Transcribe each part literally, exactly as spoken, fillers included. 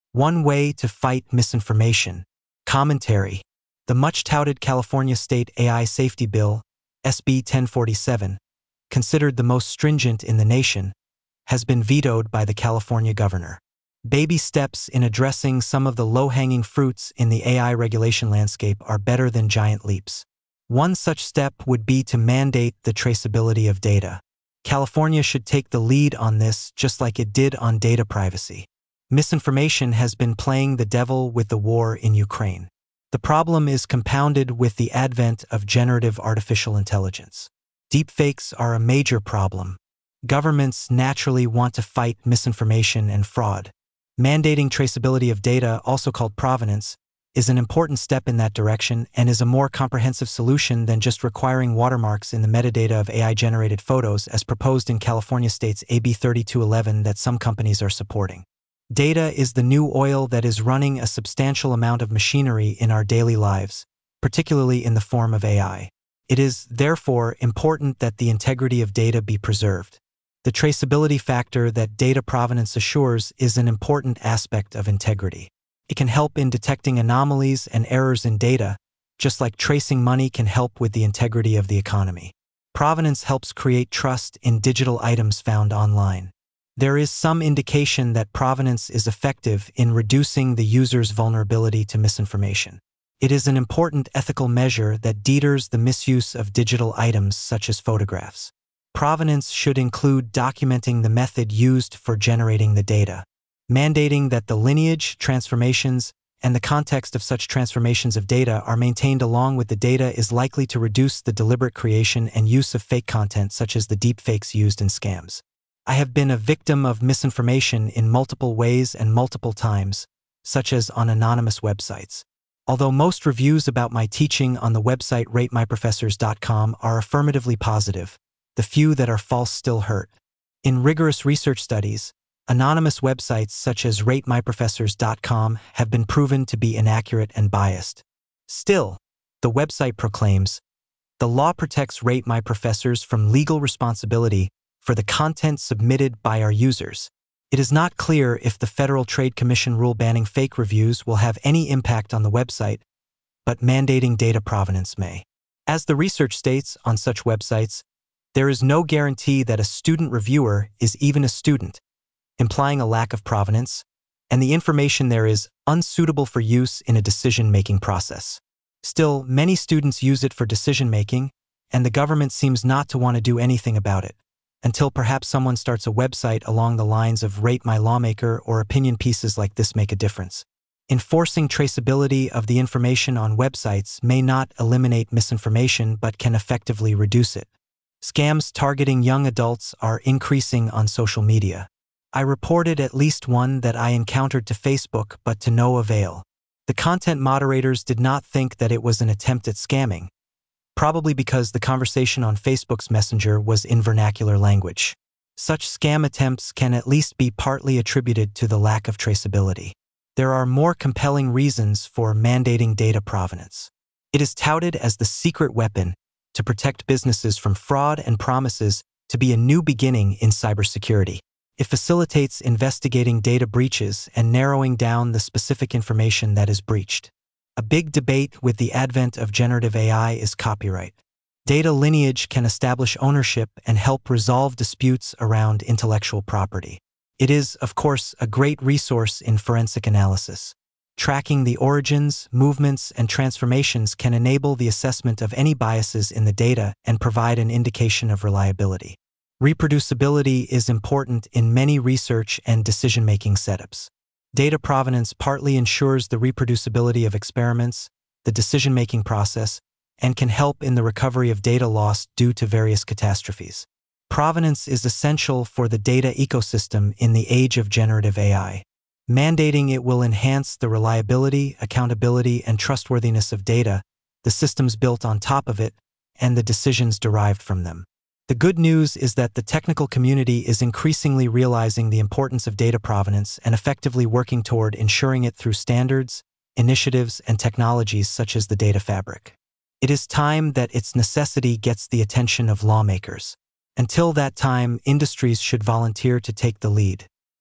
One way to fight misinformation. Commentary. The much-touted California State A I Safety Bill, S B ten forty-seven, considered the most stringent in the nation, has been vetoed by the California governor. Baby steps in addressing some of the low-hanging fruits in the A I regulation landscape are better than giant leaps. One such step would be to mandate the traceability of data. California should take the lead on this, just like it did on data privacy. Misinformation has been playing the devil with the war in Ukraine. The problem is compounded with the advent of generative artificial intelligence. Deepfakes are a major problem. Governments naturally want to fight misinformation and fraud. Mandating traceability of data, also called provenance, is an important step in that direction and is a more comprehensive solution than just requiring watermarks in the metadata of A I-generated photos as proposed in California State's A B thirty-two eleven that some companies are supporting. Data is the new oil that is running a substantial amount of machinery in our daily lives, particularly in the form of A I. It is, therefore, important that the integrity of data be preserved. The traceability factor that data provenance assures is an important aspect of integrity. It can help in detecting anomalies and errors in data, just like tracing money can help with the integrity of the economy. Provenance helps create trust in digital items found online. There is some indication that provenance is effective in reducing the user's vulnerability to misinformation. It is an important ethical measure that deters the misuse of digital items such as photographs. Provenance should include documenting the method used for generating the data. Mandating that the lineage, transformations, and the context of such transformations of data are maintained along with the data is likely to reduce the deliberate creation and use of fake content such as the deepfakes used in scams. I have been a victim of misinformation in multiple ways and multiple times, such as on anonymous websites. Although most reviews about my teaching on the website rate my professors dot com are affirmatively positive, the few that are false still hurt. In rigorous research studies, anonymous websites such as rate my professors dot com have been proven to be inaccurate and biased. Still, the website proclaims, "The law protects Rate My Professors from legal responsibility for the content submitted by our users." It is not clear if the Federal Trade Commission rule banning fake reviews will have any impact on the website, but mandating data provenance may. As the research states on such websites, there is no guarantee that a student reviewer is even a student, implying a lack of provenance, and the information there is unsuitable for use in a decision-making process. Still, many students use it for decision-making, and the government seems not to want to do anything about it, until perhaps someone starts a website along the lines of Rate My Lawmaker, or opinion pieces like this make a difference. Enforcing traceability of the information on websites may not eliminate misinformation but can effectively reduce it. Scams targeting young adults are increasing on social media. I reported at least one that I encountered to Facebook, but to no avail. The content moderators did not think that it was an attempt at scamming, probably because the conversation on Facebook's Messenger was in vernacular language. Such scam attempts can at least be partly attributed to the lack of traceability. There are more compelling reasons for mandating data provenance. It is touted as the secret weapon to protect businesses from fraud and promises to be a new beginning in cybersecurity. It facilitates investigating data breaches and narrowing down the specific information that is breached. A big debate with the advent of generative A I is copyright. Data lineage can establish ownership and help resolve disputes around intellectual property. It is, of course, a great resource in forensic analysis. Tracking the origins, movements, and transformations can enable the assessment of any biases in the data and provide an indication of reliability. Reproducibility is important in many research and decision-making setups. Data provenance partly ensures the reproducibility of experiments, the decision-making process, and can help in the recovery of data lost due to various catastrophes. Provenance is essential for the data ecosystem in the age of generative A I. Mandating it will enhance the reliability, accountability, and trustworthiness of data, the systems built on top of it, and the decisions derived from them. The good news is that the technical community is increasingly realizing the importance of data provenance and effectively working toward ensuring it through standards, initiatives, and technologies such as the data fabric. It is time that its necessity gets the attention of lawmakers. Until that time, industries should volunteer to take the lead.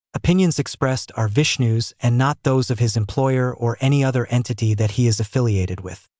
Opinions expressed are Vishnu's and not those of his employer or any other entity that he is affiliated with.